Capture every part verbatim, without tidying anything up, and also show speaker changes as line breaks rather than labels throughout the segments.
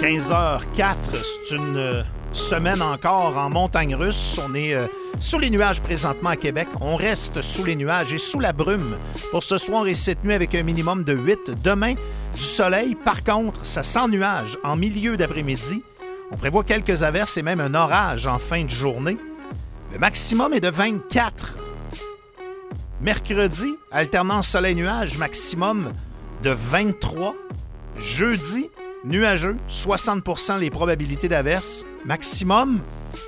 quinze heures quatre, c'est une euh, semaine encore en montagne russe. On est euh, sous les nuages présentement à Québec. On reste sous les nuages et sous la brume pour ce soir et cette nuit avec un minimum de huit. Demain, du soleil. Par contre, ça sent nuage en milieu d'après-midi. On prévoit quelques averses et même un orage en fin de journée. Le maximum est de vingt-quatre. Mercredi, alternance soleil-nuage, maximum de vingt-trois. Jeudi, nuageux, soixante pour cent les probabilités d'averse, maximum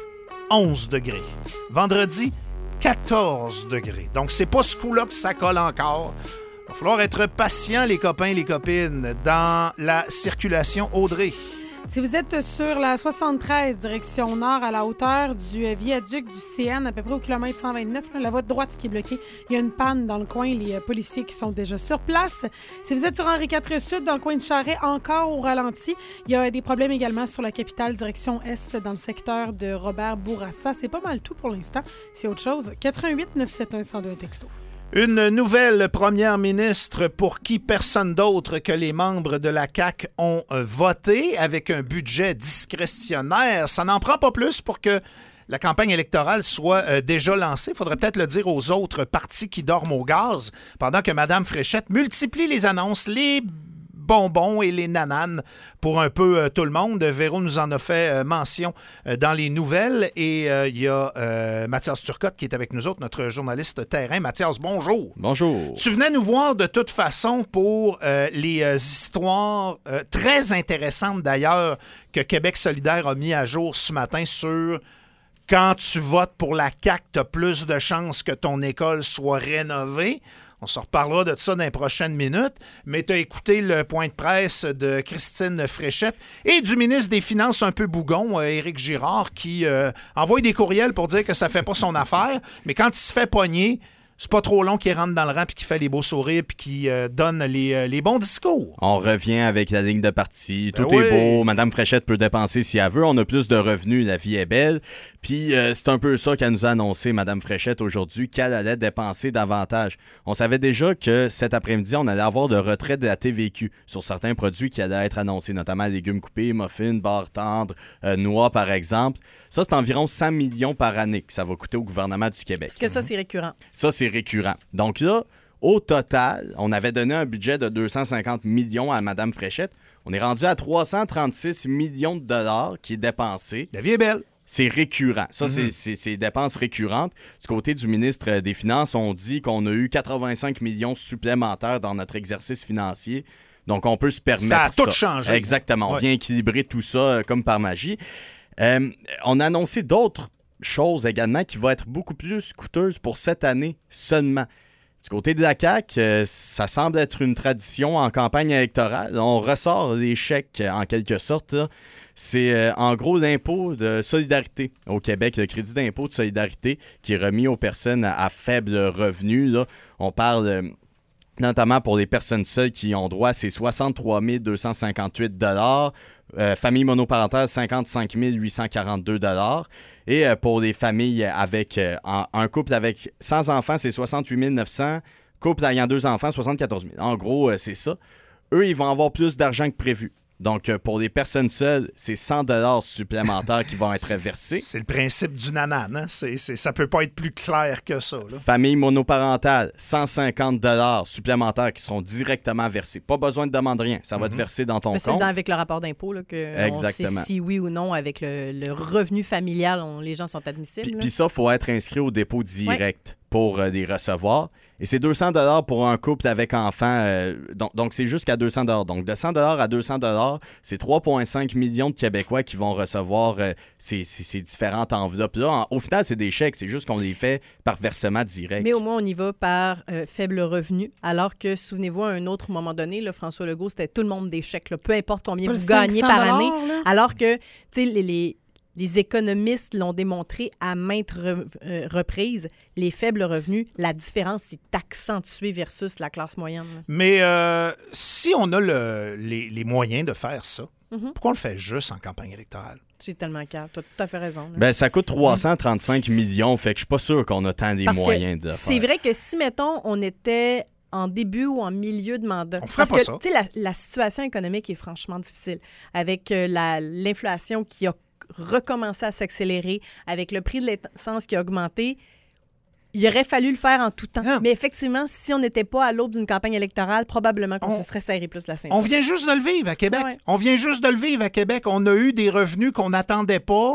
onze degrés. Vendredi, quatorze degrés. Donc, c'est pas ce coup-là que ça colle encore. Il va falloir être patient, les copains et les copines, dans la circulation Audrey.
Si vous êtes sur la soixante-treize, direction nord, à la hauteur du viaduc du C N, à peu près au kilomètre cent vingt-neuf, là, la voie de droite qui est bloquée, il y a une panne dans le coin, les euh, policiers qui sont déjà sur place. Si vous êtes sur Henri quatre Sud, dans le coin de Charest, encore au ralenti, il y a des problèmes également sur la capitale, direction est, dans le secteur de Robert Bourassa. C'est pas mal tout pour l'instant. C'est autre chose. quatre un huit neuf sept un un zéro deux texto.
Une nouvelle première ministre pour qui personne d'autre que les membres de la C A Q ont voté avec un budget discrétionnaire. Ça n'en prend pas plus pour que la campagne électorale soit euh, déjà lancée. Il faudrait peut-être le dire aux autres partis qui dorment au gaz pendant que Mme Fréchette multiplie les annonces, les bonbons et les nananes pour un peu euh, tout le monde. Véro nous en a fait euh, mention euh, dans les nouvelles et il euh, y a euh, Mathias Turcotte qui est avec nous autres, notre journaliste terrain. Mathias, bonjour.
Bonjour.
Tu venais nous voir de toute façon pour euh, les euh, histoires euh, très intéressantes d'ailleurs que Québec solidaire a mis à jour ce matin sur quand tu votes pour la C A Q, tu as plus de chances que ton école soit rénovée. On se reparlera de ça dans les prochaines minutes, mais tu as écouté le point de presse de Christine Fréchette et du ministre des Finances un peu bougon, euh, Éric Girard, qui euh, envoie des courriels pour dire que ça fait pas son affaire, mais quand il se fait pogner, c'est pas trop long qu'il rentre dans le rang puis qu'il fait les beaux sourires puis qu'il euh, donne les, euh, les bons discours.
On revient avec la ligne de parti. Tout
Ben
est
oui.
beau. Madame Fréchette peut dépenser si elle veut. On a plus de revenus. La vie est belle. Puis euh, c'est un peu ça qu'elle nous a annoncé, Madame Fréchette, aujourd'hui, qu'elle allait dépenser davantage. On savait déjà que cet après-midi, on allait avoir de retrait de la T V Q sur certains produits qui allaient être annoncés, notamment légumes coupés, muffins, beurre tendre, euh, noix, par exemple. Ça, c'est environ cent millions par année que ça va coûter au gouvernement du Québec.
Est-ce que ça, c'est récurrent?
Ça, c'est récurrent. Donc là, au total, on avait donné un budget de deux cent cinquante millions à Mme Fréchette. On est rendu à trois cent trente-six millions de dollars qui est dépensé.
La vie est belle.
C'est récurrent. Ça,
Mm-hmm.
c'est, c'est, c'est dépenses récurrentes. Du côté du ministre des Finances, on dit qu'on a eu quatre-vingt-cinq millions supplémentaires dans notre exercice financier. Donc, on peut se permettre
Ça a
ça.
tout changé.
Exactement. On
Ouais.
vient équilibrer tout ça euh, comme par magie. Euh, on a annoncé d'autres choses également qui vont être beaucoup plus coûteuses pour cette année seulement. Du côté de la C A Q, euh, ça semble être une tradition en campagne électorale. On ressort les chèques, en quelque sorte. Là. C'est euh, en gros l'impôt de solidarité au Québec, le crédit d'impôt de solidarité qui est remis aux personnes à, à faible revenu. Là. On parle euh, notamment pour les personnes seules qui ont droit à ces soixante-trois mille deux cent cinquante-huit dollars. Euh, famille monoparentale, cinquante-cinq mille huit cent quarante-deux dollars. Et euh, pour les familles avec euh, en, un couple avec sans enfants, c'est soixante-huit mille neuf cents. Couple ayant deux enfants, soixante-quatorze mille. En gros, euh, c'est ça. Eux, ils vont avoir plus d'argent que prévu. Donc, euh, pour les personnes seules, c'est cent dollars supplémentaires qui vont être versés.
C'est le principe du nanan. Hein? C'est, c'est, ça peut pas être plus clair que ça. Là.
Famille monoparentale, cent cinquante dollars supplémentaires qui seront directement versés. Pas besoin de demander rien. Ça va
Mm-hmm.
te verser dans ton
Mais c'est
compte.
dans- avec le rapport d'impôt là, que
Exactement.
on sait si oui ou non, avec le, le revenu familial, on- les gens sont admissibles.
Puis,
là.
puis ça, il faut être inscrit au dépôt direct pour euh, les recevoir. Et c'est deux cents dollars pour un couple avec enfants. Euh, donc, donc, c'est jusqu'à deux cents dollars. Donc, de cent dollars à deux cents dollars, c'est trois virgule cinq millions de Québécois qui vont recevoir euh, ces, ces, ces différentes enveloppes-là. En- au final, c'est des chèques. C'est juste qu'on les fait par versement direct.
Mais au moins, on y va par euh, faible revenu. Alors que, souvenez-vous, à un autre moment donné, là, François Legault, c'était tout le monde des chèques. Là, peu importe combien
Pas
vous
le
gagnez par
cinq cents
année.
là.
Alors que, tu sais, les, les, les économistes l'ont démontré à maintes re- euh, reprises, les faibles revenus, la différence est accentuée versus la classe moyenne. là.
Mais euh, si on a le, les, les moyens de faire ça,
Mhm.
pourquoi on le fait juste en campagne électorale?
Tu es tellement calme. Tu as tout à fait raison. là.
Ben, ça coûte trois cent trente-cinq millions, fait que je suis pas sûr qu'on a tant des
Parce que
moyens de le
c'est
faire.
vrai que si, mettons, on était en début ou en milieu de mandat.
On ferait
Parce
pas
que,
ça.
La, la situation économique est franchement difficile. Avec euh, la, l'inflation qui a recommencé à s'accélérer, avec le prix de l'essence qui a augmenté, il aurait fallu le faire en tout temps.
Ah.
Mais effectivement, si on n'était pas à l'aube d'une campagne électorale, probablement qu'on
On,
se serait serré plus la ceinture.
On vient juste de le vivre à Québec.
Ouais.
On vient juste de le vivre à Québec. On a eu des revenus qu'on n'attendait pas.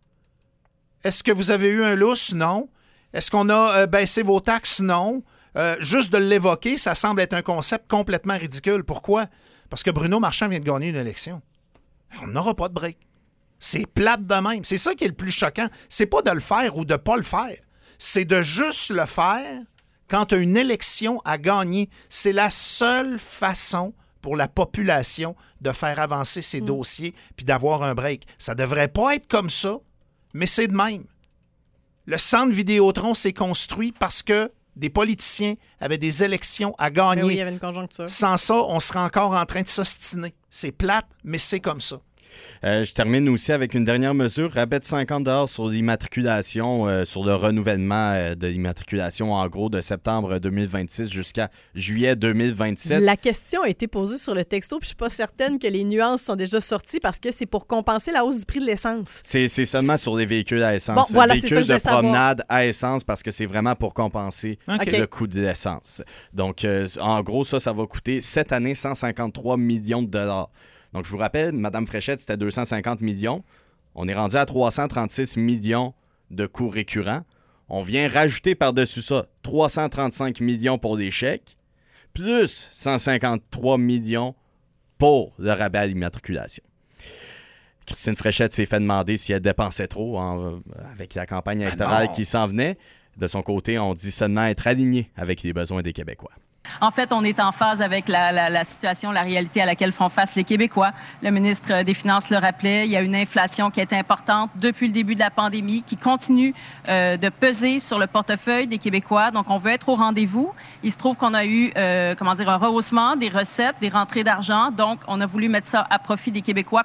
Est-ce que vous avez eu un lousse? Non. Est-ce qu'on a euh, baissé vos taxes? Non. Euh, juste de l'évoquer, ça semble être un concept complètement ridicule. Pourquoi? Parce que Bruno Marchand vient de gagner une élection. On n'aura pas de break. C'est plate de même. C'est ça qui est le plus choquant. C'est pas de le faire ou de pas le faire. C'est de juste le faire quand tu as une élection à gagner. C'est la seule façon pour la population de faire avancer ses mmh. dossiers puis d'avoir un break. Ça devrait pas être comme ça, mais c'est de même. Le centre Vidéotron s'est construit parce que des politiciens avaient des élections à gagner.
Mais oui, il y avait une conjoncture.
Sans ça, on serait encore en train de s'ostiner. C'est plate, mais c'est comme ça.
Euh, je termine aussi avec une dernière mesure, rabais de cinquante dollars sur l'immatriculation, euh, sur le renouvellement euh, de l'immatriculation, en gros, de septembre deux mille vingt-six jusqu'à juillet deux mille vingt-sept.
La question a été posée sur le texto, puis je suis pas certaine que les nuances sont déjà sorties parce que c'est pour compenser la hausse du prix de l'essence.
C'est, c'est seulement sur les véhicules à essence.
Bon, voilà,
véhicules
c'est ça que je
de
voulais
promenade savoir. À essence parce que c'est vraiment pour compenser
okay.
le coût de l'essence. Donc, euh, en gros, ça, ça va coûter cette année cent cinquante-trois millions de dollars. Donc, je vous rappelle, Mme Fréchette, c'était deux cent cinquante millions. On est rendu à trois cent trente-six millions de coûts récurrents. On vient rajouter par-dessus ça trois cent trente-cinq millions pour les chèques, plus cent cinquante-trois millions pour le rabais à l'immatriculation. Christine Fréchette s'est fait demander si elle dépensait trop en, avec la campagne électorale qui s'en venait. De son côté, on dit seulement être aligné avec les besoins des Québécois.
En fait, on est en phase avec la, la, la situation, la réalité à laquelle font face les Québécois. Le ministre des Finances le rappelait, il y a une inflation qui est importante depuis le début de la pandémie, qui continue euh, de peser sur le portefeuille des Québécois. Donc, on veut être au rendez-vous. Il se trouve qu'on a eu, euh, comment dire, un rehaussement des recettes, des rentrées d'argent. Donc, on a voulu mettre ça à profit des Québécois.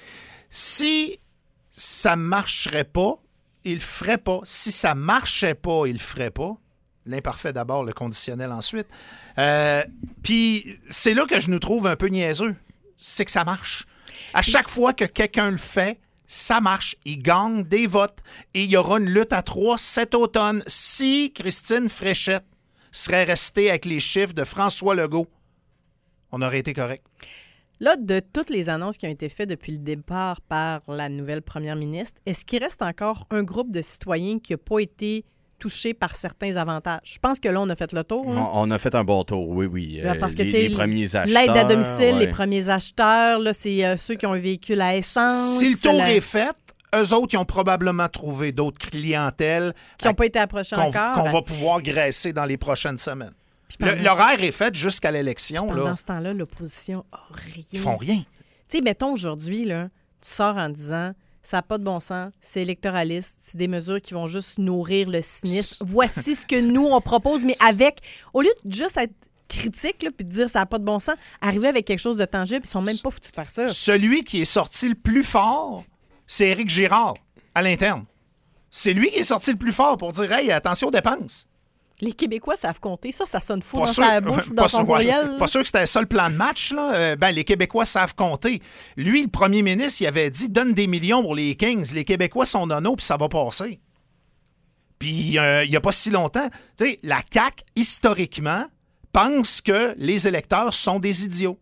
Si ça marcherait pas, il le ferait pas. Si ça marchait pas, il le ferait pas. L'imparfait d'abord, le conditionnel ensuite. Euh, Puis c'est là que je nous trouve un peu niaiseux. C'est que ça marche. À chaque fois que quelqu'un le fait, ça marche. Il gagne des votes. Et il y aura une lutte à trois cet automne. Si Christine Fréchette serait restée avec les chiffres de François Legault, on aurait été correct.
Là, de toutes les annonces qui ont été faites depuis le départ par la nouvelle première ministre, est-ce qu'il reste encore un groupe de citoyens qui n'a pas été touché par certains avantages? Je pense que là, on a fait le tour. Hein?
On, on a fait un bon tour, oui, oui.
Euh, Parce que,
les, les premiers acheteurs.
L'aide à domicile,
ouais.
les premiers acheteurs, là, c'est euh, ceux qui ont un véhicule à essence.
Si le tour
la...
est fait, eux autres, ils ont probablement trouvé d'autres clientèles
qui n'ont pas été approchés
qu'on,
encore.
qu'on va pouvoir graisser dans les prochaines semaines.
Le,
l'horaire est fait jusqu'à l'élection.
Pendant
là.
ce temps-là, l'opposition n'a rien.
Ils font rien.
Tu sais, mettons aujourd'hui, là, tu sors en disant... Ça n'a pas de bon sens, c'est électoraliste, c'est des mesures qui vont juste nourrir le cynisme. Voici ce que nous, on propose, mais avec, au lieu de juste être critique là, puis de dire ça n'a pas de bon sens, arriver avec quelque chose de tangible, ils sont même pas foutus de faire ça.
Celui qui est sorti le plus fort, c'est Éric Girard, à l'interne. C'est lui qui est sorti le plus fort pour dire « Hey, attention aux dépenses ».
Les Québécois savent compter. Ça, ça sonne fou
pas
dans
sûr,
sa bouche ou dans son
sûr,
courriel.
Ouais, pas sûr que c'était ça le plan de match. Là. Euh, ben, les Québécois savent compter. Lui, le premier ministre, il avait dit « Donne des millions pour les Kings. Les Québécois sont nonos, puis ça va passer. » Puis, euh, il n'y a pas si longtemps, tu sais, la C A Q, historiquement, pense que les électeurs sont des idiots.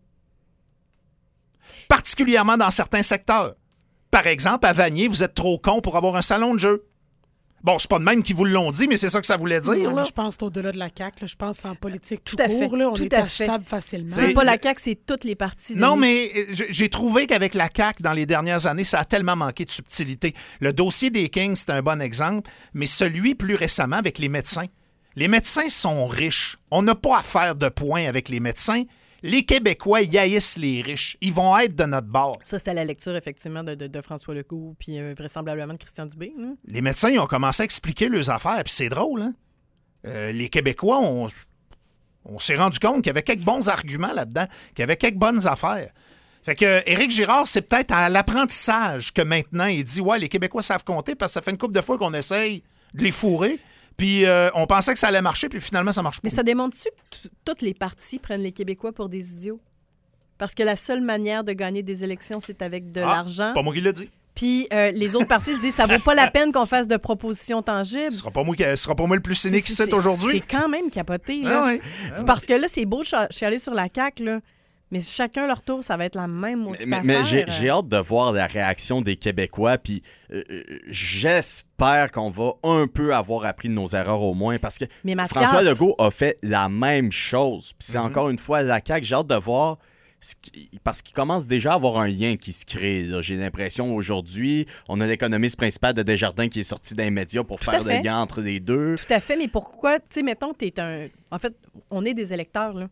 Particulièrement dans certains secteurs. Par exemple, à Vanier, vous êtes trop con pour avoir un salon de jeu. Bon, c'est pas de même qu'ils vous l'ont dit, mais c'est ça que ça voulait dire.
Non,
là.
Je pense au-delà de la C A Q. Là, je pense en politique tout,
tout à
court.
fait,
Là, on
tout
est
à
achetable
fait.
facilement.
C'est pas la C A Q, c'est toutes les parties.
Non, mais j'ai trouvé qu'avec la C A Q, dans les dernières années, ça a tellement manqué de subtilité. Le dossier des Kings, c'est un bon exemple, mais celui plus récemment avec les médecins. Les médecins sont riches. On n'a pas à faire de points avec les médecins. Les Québécois, ils haïssent les riches. Ils vont être de notre bord.
Ça, c'était la lecture, effectivement, de, de, de François Legault puis euh, vraisemblablement de Christian Dubé. Hein?
Les médecins, ils ont commencé à expliquer leurs affaires, puis c'est drôle, hein? Euh, les Québécois, on, on s'est rendu compte qu'il y avait quelques bons arguments là-dedans, qu'il y avait quelques bonnes affaires. Fait que Éric Girard, c'est peut-être à l'apprentissage que maintenant, il dit « Ouais, les Québécois savent compter » parce que ça fait une couple de fois qu'on essaye de les fourrer. Puis euh, on pensait que ça allait marcher, puis finalement, ça marche pas.
Mais ça démontre-tu que t- toutes les partis prennent les Québécois pour des idiots? Parce que la seule manière de gagner des élections, c'est avec de
Ah,
l'argent.
Pas moi qui l'ai dit.
Puis euh, les autres partis se disent ça vaut pas la peine qu'on fasse de propositions tangibles.
Ce sera pas moi, qui, ce sera pas moi le plus cynique
C'est-
ici
c'est-
aujourd'hui.
C'est quand même capoté. Là.
Ah oui.
C'est parce que là, c'est beau de ch- chialer sur la C A Q, là. Mais chacun leur tour, ça va être la même maudite
Mais,
affaire.
mais j'ai, j'ai hâte de voir la réaction des Québécois, puis euh, euh, j'espère qu'on va un peu avoir appris de nos erreurs au moins, parce que
Mais Mathias,
François Legault a fait la même chose. Puis c'est
Mhm.
encore une fois la C A Q, j'ai hâte de voir, ce qui- parce qu'il commence déjà à avoir un lien qui se crée. Là. J'ai l'impression aujourd'hui, on a l'économiste principal de Desjardins qui est sorti d'un média pour
Tout à
faire le
fait.
lien entre les deux.
Tout à fait, mais pourquoi, tu sais, mettons, t'es un... En fait, on est des électeurs, là.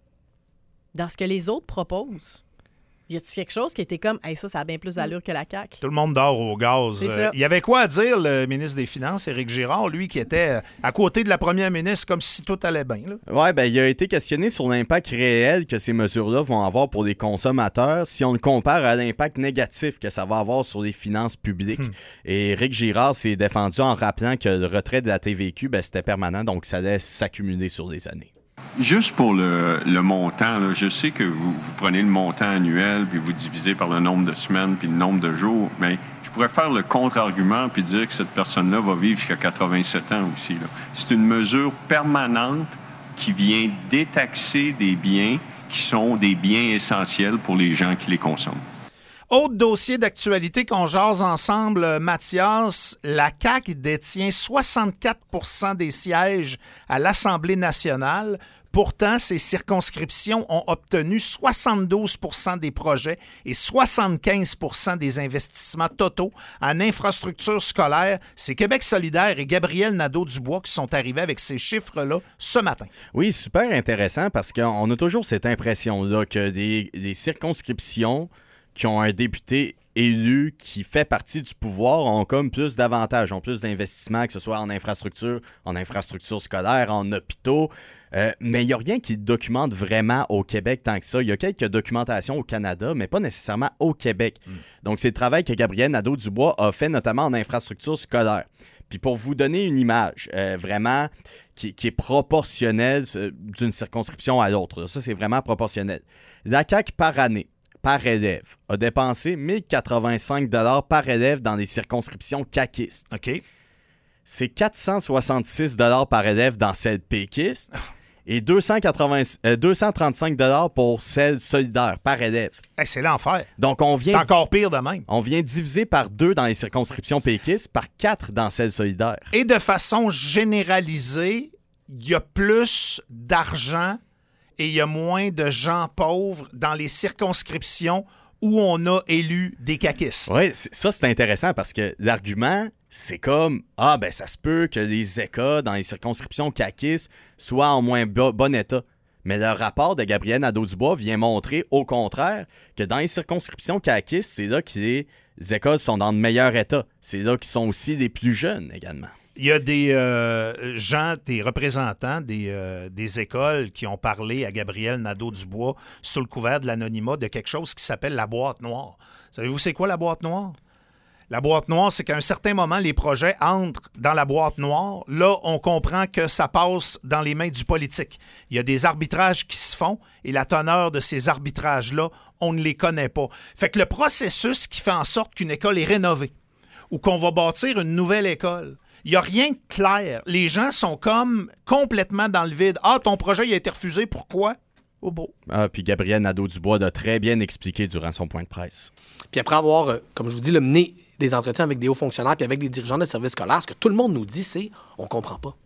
Dans ce que les autres proposent, y a-tu quelque chose qui était comme, hey, ça, ça a bien plus d'allure que la C A Q?
Tout le monde dort au gaz.
C'est
Euh,
ça.
il y avait quoi à dire, le ministre des Finances, Éric Girard, lui qui était euh, à côté de la première ministre, comme si tout allait bien. Là.
Oui, ben, il a été questionné sur l'impact réel que ces mesures-là vont avoir pour les consommateurs si on le compare à l'impact négatif que ça va avoir sur les finances publiques.
Hmm.
Et Éric Girard s'est défendu en rappelant que le retrait de la T V Q, ben, c'était permanent, donc ça allait s'accumuler sur les années.
Juste pour le, le montant, là, je sais que vous, vous prenez le montant annuel puis vous divisez par le nombre de semaines puis le nombre de jours, mais je pourrais faire le contre-argument puis dire que cette personne-là va vivre jusqu'à quatre-vingt-sept ans aussi. Là. C'est une mesure permanente qui vient détaxer des biens qui sont des biens essentiels pour les gens qui les consomment.
Autre dossier d'actualité qu'on jase ensemble, euh, Mathias, la C A Q détient soixante-quatre pour cent des sièges à l'Assemblée nationale. Pourtant, ces circonscriptions ont obtenu soixante-douze pour cent des projets et soixante-quinze pour cent des investissements totaux en infrastructures scolaires. C'est Québec solidaire et Gabriel Nadeau-Dubois qui sont arrivés avec ces chiffres-là ce matin.
Oui, super intéressant parce qu'on a toujours cette impression-là que des, des circonscriptions qui ont un député élu qui fait partie du pouvoir ont comme plus d'avantages, ont plus d'investissements, que ce soit en infrastructure, en infrastructure scolaire, en hôpitaux. Euh, mais il n'y a rien qui documente vraiment au Québec tant que ça. Il y a quelques documentations au Canada, mais pas nécessairement au Québec. Mm. Donc, c'est le travail que Gabriel Nadeau-Dubois a fait notamment en infrastructure scolaire. Puis pour vous donner une image euh, vraiment qui, qui est proportionnelle euh, d'une circonscription à l'autre, ça, c'est vraiment proportionnel. La C A Q par année, par élève, a dépensé mille quatre-vingt-cinq dollars par élève dans les circonscriptions caquistes.
OK.
C'est quatre cent soixante-six dollars par élève dans celles péquistes et deux cent quatre-vingts, euh, deux cent trente-cinq dollars pour celles solidaires par élève.
Hey, c'est l'enfer.
Donc, on
C'est
vient,
encore pire de même.
on vient diviser par deux dans les circonscriptions péquistes, par quatre dans celles solidaires.
Et de façon généralisée, il y a plus d'argent et il y a moins de gens pauvres dans les circonscriptions où on a élu des caquistes.
Oui, ça, c'est intéressant parce que l'argument, c'est comme « Ah, ben ça se peut que les Écas dans les circonscriptions caquistes soient en moins bo- bon état. » Mais le rapport de Gabriel Nadeau-Dubois vient montrer, au contraire, que dans les circonscriptions caquistes, c'est là que les écoles sont dans le meilleur état. C'est là qu'ils sont aussi les plus jeunes également.
Il y a des euh, gens, des représentants des, euh, des écoles qui ont parlé à Gabriel Nadeau-Dubois sous le couvert de l'anonymat de quelque chose qui s'appelle la boîte noire. Savez-vous c'est quoi la boîte noire? La boîte noire, c'est qu'à un certain moment, les projets entrent dans la boîte noire. Là, on comprend que ça passe dans les mains du politique. Il y a des arbitrages qui se font et la teneur de ces arbitrages-là, on ne les connaît pas. Fait que le processus qui fait en sorte qu'une école est rénovée ou qu'on va bâtir une nouvelle école, il n'y a rien de clair. Les gens sont comme complètement dans le vide. Ah, ton projet il a été refusé, pourquoi? Oh beau.
Ah, puis Gabriel Nadeau-Dubois l'a très bien expliqué durant son point de presse.
Puis après avoir, euh, comme je vous dis, le mené des entretiens avec des hauts fonctionnaires puis avec des dirigeants de services scolaires, ce que tout le monde nous dit, c'est on comprend pas.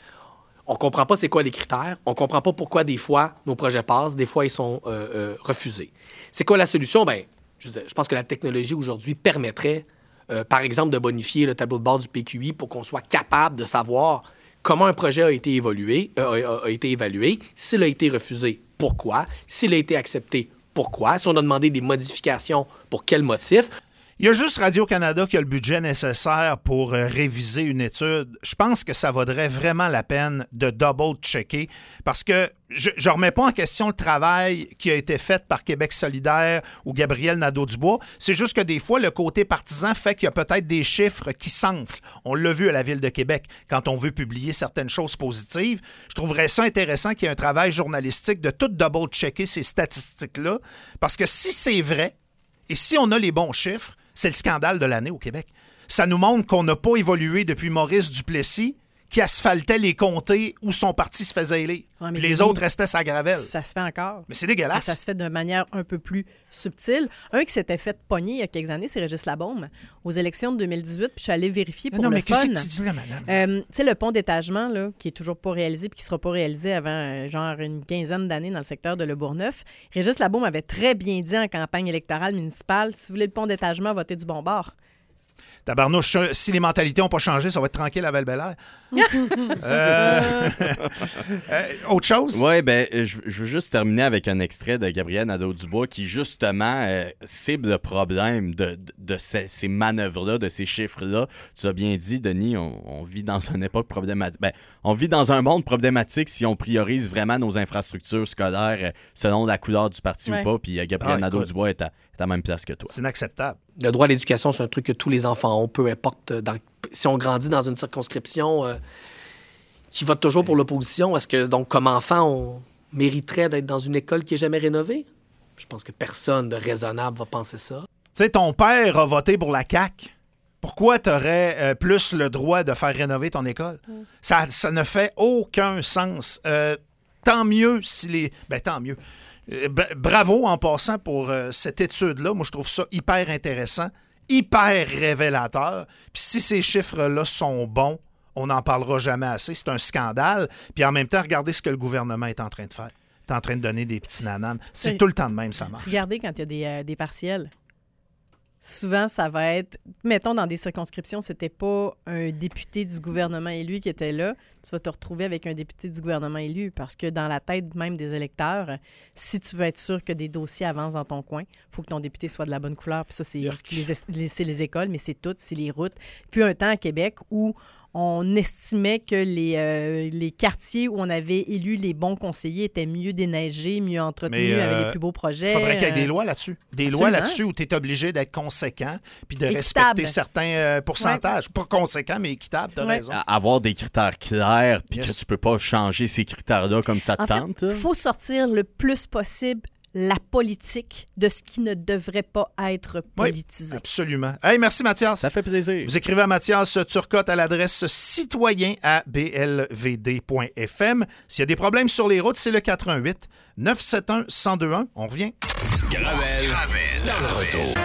On comprend pas c'est quoi les critères. On comprend pas pourquoi des fois nos projets passent, des fois ils sont euh, euh, refusés. C'est quoi la solution? Ben, je, veux dire, je pense que la technologie aujourd'hui permettrait, euh, par exemple, de bonifier le tableau de bord du P Q I pour qu'on soit capable de savoir comment un projet a été évolué, euh, a, a été évalué, s'il a été refusé, pourquoi, s'il a été accepté, pourquoi, si on a demandé des modifications, pour quel motif.
Il y a juste Radio-Canada qui a le budget nécessaire pour euh, réviser une étude. Je pense que ça vaudrait vraiment la peine de double-checker parce que je ne remets pas en question le travail qui a été fait par Québec solidaire ou Gabriel Nadeau-Dubois. C'est juste que des fois, le côté partisan fait qu'il y a peut-être des chiffres qui s'enflent. On l'a vu à la Ville de Québec quand on veut publier certaines choses positives. Je trouverais ça intéressant qu'il y ait un travail journalistique de tout double-checker ces statistiques-là parce que si c'est vrai et si on a les bons chiffres, c'est le scandale de l'année au Québec. Ça nous montre qu'on n'a pas évolué depuis Maurice Duplessis, qui asphaltait les comtés où son parti se faisait élire.
Ouais,
Puis les
Denis,
autres restaient sa gravelle.
Ça se fait encore.
Mais c'est dégueulasse.
Et ça se fait de manière un peu plus subtile. Un qui s'était fait pogner il y a quelques années, c'est Régis Labaume, aux élections de deux mille dix-huit, puis je suis allée vérifier pour
non,
le
mais
fun.
qu'est-ce que tu dis là, madame?
Euh, tu sais, le pont d'étagement, là, qui est toujours pas réalisé puis qui sera pas réalisé avant euh, genre une quinzaine d'années dans le secteur de Le Bourgneuf. Régis Labaume avait très bien dit en campagne électorale municipale, si vous voulez le pont d'étagement, votez du bon bord.
Tabarnouche, si les mentalités n'ont pas changé, ça va être tranquille à Val-Bélair. euh... euh, autre chose?
Oui, ben, je, je veux juste terminer avec un extrait de Gabriel Nadeau-Dubois qui, justement, euh, cible le problème de, de, de ces, ces manœuvres-là, de ces chiffres-là. Tu as bien dit, Denis, on, on vit dans une époque problématique. Ben, on vit dans un monde problématique si on priorise vraiment nos infrastructures scolaires euh, selon la couleur du parti
Ouais.
ou pas. Puis euh, Gabriel
Ah,
Nadeau-Dubois est à, est à la même place que toi.
C'est inacceptable.
Le droit à l'éducation, c'est un truc que tous les enfants ont, peu importe. Dans, si on grandit dans une circonscription euh, qui vote toujours pour l'opposition, est-ce que, donc, comme enfant, on mériterait d'être dans une école qui n'est jamais rénovée? Je pense que personne de raisonnable va penser ça.
Tu sais, ton père a voté pour la C A Q. Pourquoi tu aurais euh, plus le droit de faire rénover ton école? Mm. Ça, ça ne fait aucun sens. Euh, tant mieux si les... Ben, tant mieux. Bravo en passant pour euh, cette étude-là. Moi, je trouve ça hyper intéressant, hyper révélateur. Puis si ces chiffres-là sont bons, on n'en parlera jamais assez. C'est un scandale. Puis en même temps, regardez ce que le gouvernement est en train de faire. Il est en train de donner des petits nananes. C'est
Oui.
tout le temps de même, ça marche.
Regardez quand il y a des, euh, des partiels. Souvent, ça va être... Mettons, dans des circonscriptions, c'était pas un député du gouvernement élu qui était là. Tu vas te retrouver avec un député du gouvernement élu parce que dans la tête même des électeurs, si tu veux être sûr que des dossiers avancent dans ton coin, il faut que ton député soit de la bonne couleur. Puis ça, c'est les, les, c'est les écoles, mais c'est tout, c'est les routes. Puis un temps à Québec où on estimait que les, euh, les quartiers où on avait élu les bons conseillers étaient mieux déneigés, mieux entretenus,
Mais, euh,
avec les plus beaux projets.
Il faudrait qu'il y ait des
euh,
lois là-dessus. Des
Absolument.
lois là-dessus où tu es obligé d'être conséquent puis de
Équitable.
respecter certains euh, pourcentages. Pas conséquent, mais équitable, tu as
Ouais.
raison.
À- avoir des critères clairs, puis
Yes.
que tu peux pas changer ces critères-là comme ça te
En fait,
tente.
il faut sortir le plus possible la politique de ce qui ne devrait pas être politisé.
Absolument. Hey, merci Mathias.
Ça fait plaisir.
Vous écrivez à Mathias Turcotte à l'adresse citoyen à b l v d point f m. S'il y a des problèmes sur les routes, c'est le quatre un huit neuf sept un un zéro deux un. On revient.
Gravel, dans le retour.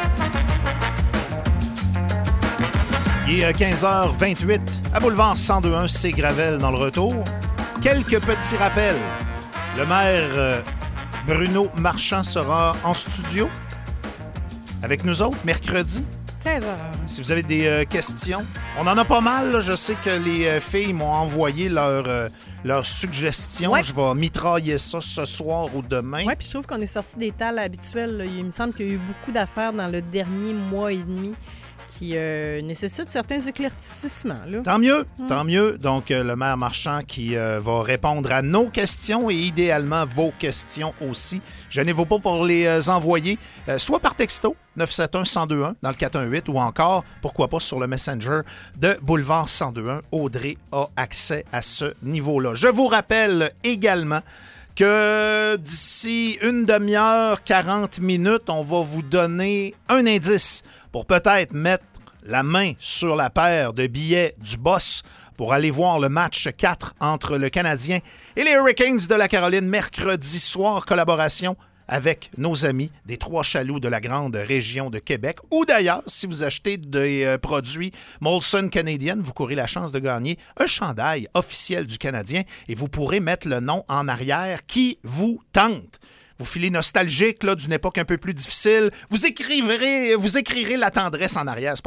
Il est quinze heures vingt-huit à Boulevard cent deux un, c'est Gravel dans le retour. Quelques petits rappels. Le maire euh, Bruno Marchand sera en studio avec nous autres mercredi.
seize heures.
Si vous avez des euh, questions, on en a pas mal. Là. Je sais que les euh, filles m'ont envoyé leurs euh, leurs suggestions.
Ouais.
Je vais mitrailler ça ce soir ou demain.
Oui, puis je trouve qu'on est sorti des tales habituelles. Là. Il me semble qu'il y a eu beaucoup d'affaires dans le dernier mois et demi qui euh, nécessitent certains éclaircissements. Là.
Tant mieux, tant mieux. Donc, euh, le maire Marchand qui euh, va répondre à nos questions et idéalement vos questions aussi. Gênez-vous pas pour les euh, envoyer, euh, soit par texto, neuf sept un un zéro deux un dans le quatre un huit ou encore, pourquoi pas, sur le Messenger de Boulevard cent deux un. Audrey a accès à ce niveau-là. Je vous rappelle également que d'ici une demi-heure, quarante minutes, on va vous donner un indice pour peut-être mettre la main sur la paire de billets du boss pour aller voir le match quatre entre le Canadien et les Hurricanes de la Caroline mercredi soir. Collaboration avec nos amis des Trois Chaloux de la grande région de Québec. Ou d'ailleurs, si vous achetez des euh, produits Molson Canadian, vous courez la chance de gagner un chandail officiel du Canadien et vous pourrez mettre le nom en arrière qui vous tente. Vous filez nostalgique là, d'une époque un peu plus difficile. Vous écriverez, vous écrirez la tendresse en arrière, c'est pas grave.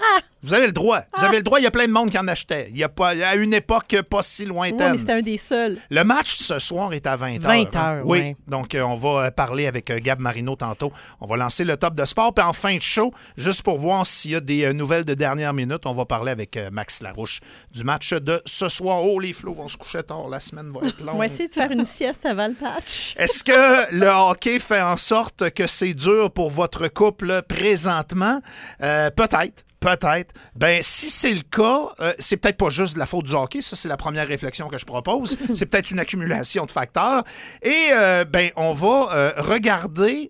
Vous avez le droit. Vous avez le droit. Il y a plein de monde qui en achetait. Il y a pas, à une époque pas si
Oui,
lointaine.
mais c'était un des seuls.
Le match ce soir est à vingt heures.
vingt heures,
Oui.
ouais.
Donc, euh, on va euh, parler avec euh, Gab Marino tantôt. On va lancer le top de sport. Puis en fin de show, juste pour voir s'il y a des euh, nouvelles de dernière minute, on va parler avec euh, Max Larouche du match de ce soir. Oh, les Flots vont se coucher tard. La semaine va être longue.
On va essayer de faire une sieste avant le patch.
Est-ce que le hockey fait en sorte que c'est dur pour votre couple présentement? Euh, peut-être. Peut-être. Ben, si c'est le cas, euh, c'est peut-être pas juste de la faute du hockey. Ça, c'est la première réflexion que je propose. C'est peut-être une accumulation de facteurs. Et, euh, ben, on va euh, regarder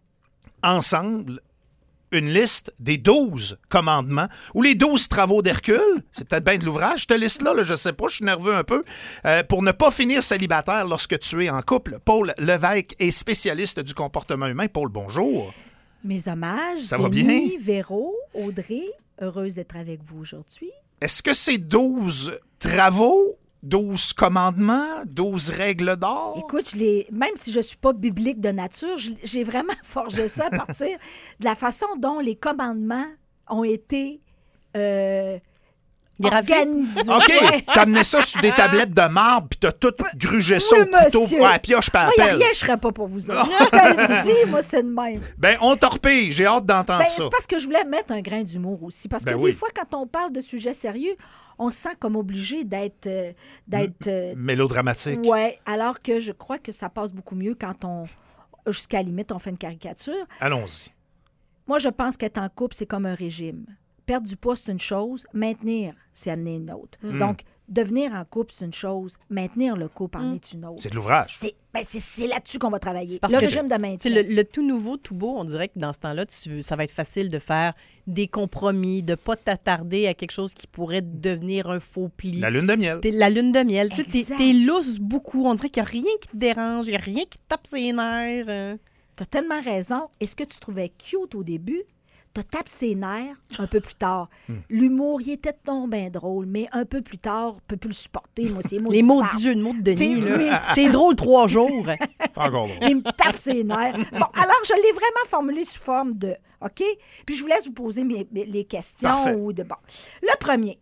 ensemble une liste des douze commandements ou les douze travaux d'Hercule. C'est peut-être bien de l'ouvrage, cette liste-là. Là, je sais pas, je suis nerveux un peu. Euh, pour ne pas finir célibataire lorsque tu es en couple. Paul Levesque est spécialiste du comportement humain. Paul, bonjour.
Mes hommages,
Ça va
Denis,
bien?
Véro, Audrey, heureuse d'être avec vous aujourd'hui.
Est-ce que c'est douze travaux, douze commandements, douze règles d'or?
Écoute, je l'ai- même si je ne suis pas biblique de nature, je- j'ai vraiment forgé ça à partir de la façon dont les commandements ont été euh,
Graphiques.
organisés.
OK,
Ouais.
t'as amené ça sur des tablettes de marbre puis t'as tout grugé ça
Oui,
au couteau
monsieur.
à la pioche par
Moi, il n'y a
appel.
rien, je ne ferais pas pour vous autres. Je te le dis, moi, c'est de même.
Ben, on torpille. J'ai hâte d'entendre
Ben,
ça.
c'est parce que je voulais mettre un grain d'humour aussi. Parce
Ben
que
oui.
des fois, quand on parle de sujets sérieux, on se sent comme obligé d'être... euh, d'être euh,
Mélodramatique.
ouais, alors que je crois que ça passe beaucoup mieux quand on... Jusqu'à la limite, on fait une caricature.
Allons-y.
Moi, je pense qu'être en couple, c'est comme un régime. Perdre du poids, c'est une chose. Maintenir, c'est amener une autre.
Mm.
Donc, devenir en couple, c'est une chose. Maintenir le couple en est une autre.
C'est de l'ouvrage.
C'est ben, c'est- c'est là-dessus qu'on va travailler.
C'est parce
Le
que-
régime de
Tu sais,
maintien.
Le, le tout nouveau, tout beau, on dirait que dans ce temps-là, tu- ça va être facile de faire des compromis, de pas t'attarder à quelque chose qui pourrait devenir un faux pli.
La lune de miel.
T'es- La lune de miel. Tu sais, T'es
Exact.
t'es lousse beaucoup. On dirait qu'il n'y a rien qui te dérange, il n'y a rien qui te tape ses nerfs. euh.
T'as tellement raison. Et ce que tu trouvais cute au début, te tape ses nerfs un peu plus tard.
Hmm.
L'humour, il était donc bien drôle, mais un peu plus tard, on peut plus le supporter. Moi, c'est
Les maudits jeux de mots de Denis,
T'sais,
là.
oui.
C'est drôle trois jours.
Pas encore drôle.
Il me tape ses nerfs. Bon, alors, je l'ai vraiment formulé sous forme de OK? Puis je vous laisse vous poser mes- mes- les questions.
Parfait.
Ou de, bon. Le premier.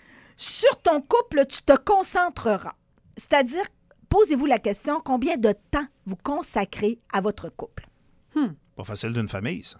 Sur ton couple, tu te concentreras. C'est-à-dire, posez-vous la question, combien de temps vous consacrez à votre couple?
Pas facile d'une famille, ça.